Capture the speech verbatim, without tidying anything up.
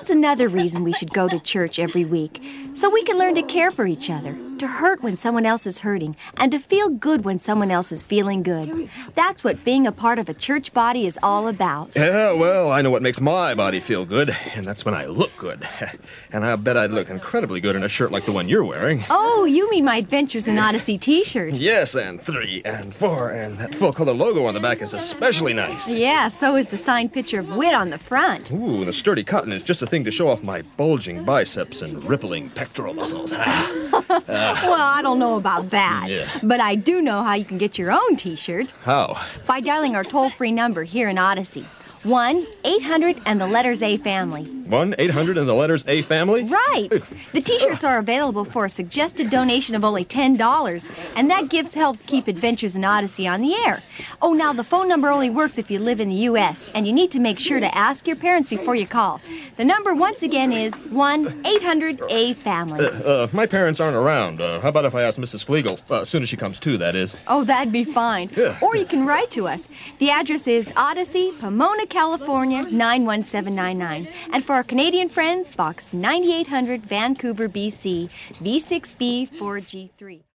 That's another reason we should go to church every week, so we can learn to care for each other, to hurt when someone else is hurting, and to feel good when someone else is feeling good. That's what being a part of a church body is all about. Yeah, well, I know what makes my body feel good, and that's when I look good. And I bet I'd look incredibly good in a shirt like the one you're wearing. Oh, you mean my Adventures in Odyssey t-shirt. Yes, and three, and four, and that full-color logo on the back is especially nice. Yeah, so is the signed picture of Wit on the front. Ooh, the sturdy cotton is just a thing to show off my bulging biceps and rippling pectoral muscles. uh, Well, I don't know about that. Yeah. But I do know how you can get your own t-shirt. How? By dialing our toll-free number here in Odyssey. one eight hundred and the letters A family. one eight hundred and the letters A family? Right. The t-shirts are available for a suggested donation of only ten dollars, and that gives helps keep Adventures in Odyssey on the air. Oh, now the phone number only works if you live in the U S, and you need to make sure to ask your parents before you call. The number once again is one eight hundred A family. Uh, uh, my parents aren't around. Uh, how about if I ask Missus Flegel? Uh, as soon as she comes to, that is. Oh, that'd be fine. Yeah. Or you can write to us. The address is Odyssey, Pomona, California, nine one seven nine nine. And for our Canadian friends, Box ninety-eight hundred, Vancouver, B C, V six B four G three.